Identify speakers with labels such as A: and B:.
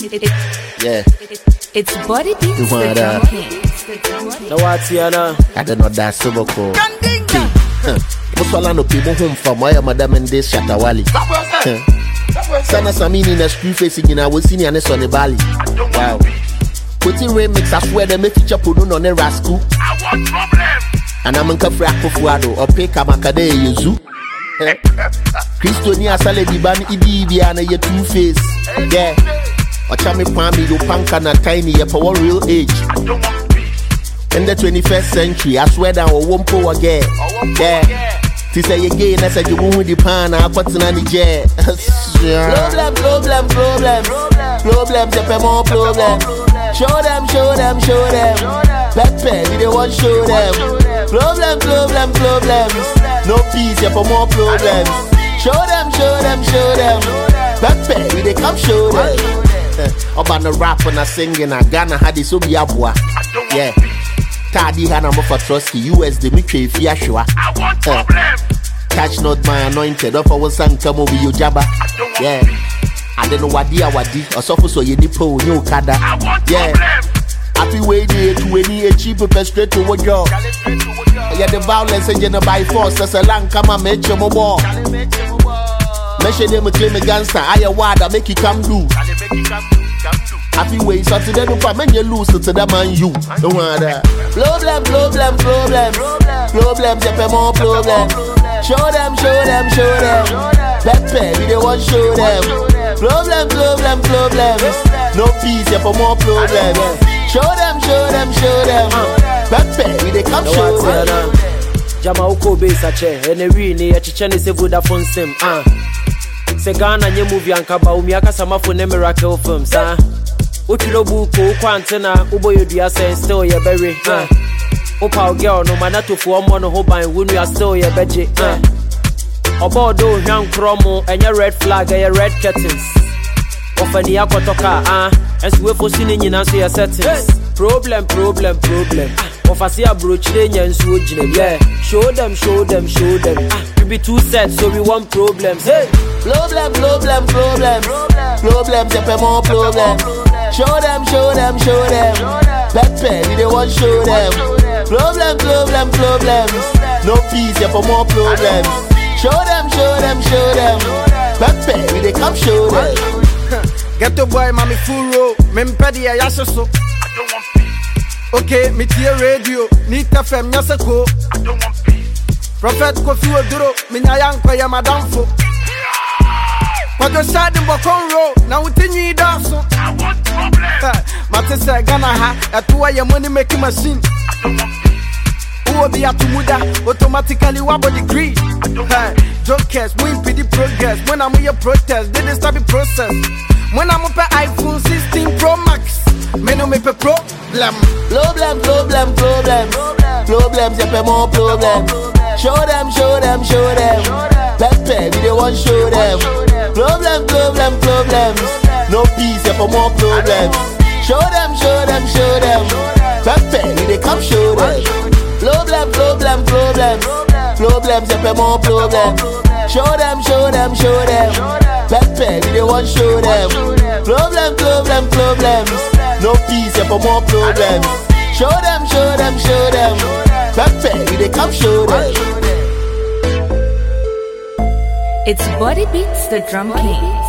A: Yeah.
B: It's Body Beats the Drum King.
C: No what's here now?
A: I don't know that so cool. Muswala no people home from why madam and this Shatawali. Sana Samini na screw facing in our senior and on the Bali. Wow. Putting remix, I swear they make feature put on a rascal.
D: I want problem.
A: And I'm in Kafra Kofuado or pay Kamakade Yuzu. Christonia Saladi Ban Ibiana, your two face. Yeah. Or Chami Pami, you punk and a tiny for real age.
D: I don't want peace.
A: In the 21st century, I swear down or won't pour again. Yeah. To say again, I said you won't with the pan, I put in any jet. Problem. Problems, if more problems. Show them. Pepe, we don't want show them. Problems. No peace, if more problems. Show them. Pepe, we they come show them. About the rap and I singing, I Ghana had this obi abwa. Yeah. Tadi Hana Mofa Trusty, US, the Mitre Fiashua.
D: I want problem.
A: Touch not my anointed, offer one son come over your jabba. Yeah. I don't know what dia wadi, or suffer so you nipo, no kada.
D: I want
A: yeah.
D: problem.
A: Happy way day to any cheap straight to what job. Yeah, the violence and you by force, that's a long come and make your mobile. Mention them a claim a gangster, I water make you come do. Happy way, so to them, when you lose to them and you. Don't want that. Problems, if more problems. Show them. Pepe, we don't want show them. Problems. No peace, if more problems. Show them. Pepe, we they come show them.
C: Jama uko base a chair, and a really a chichen is a Vodafone sim. Segana, new movie and Kaba, Umiaka Sama for miracle films. Uchilobu, Quantana, Ubo, you say, still your berry. Opa girl, no man to form one hope and when you are still your veggie. About do young chromo and your red flag and your red curtains. Of any akotoka, as we for seeing in answer your settings. Problem. Of I see a brooch and swooch, yeah. Show them. We be two sets, so we want problems. Hey,
A: Problems, if more problems. Show them. Pepe, we don't want show them. Problems. No peace, if more problems. Show them. Pepe, we they come show them.
E: Get the boy, mommy full row. Mempedi a yaso so.
D: I don't want peace.
E: Okay, me tia radio. Nita fem yasako.
D: I don't want peace.
E: Prophet Kofi Oduro. Minya yanko ya madamfo. Kwa go side mbokon row. Na utinyi daso.
D: I want problem.
E: Mate se Ghana ha. Atuwa ya money making machine.
D: I don't want peace.
E: Uwo bi atumuda. Automatically wabo degree. Jokers, we impede progress. When I'm your protest, they start the process. When I'm up at iPhone 16 Pro Max, me no me pe problem.
A: Problems, if more problems. Show them. Pepe, we don't want show them. Problems. No peace, if more problems. Show them. Pepe, we they come show them. Problems, if more problems. Show them. Pepe, we don't want show them. Problems. No peace, if more problems. Show them. Pepe, we they come show them.
B: It's Body Beats the Drum King.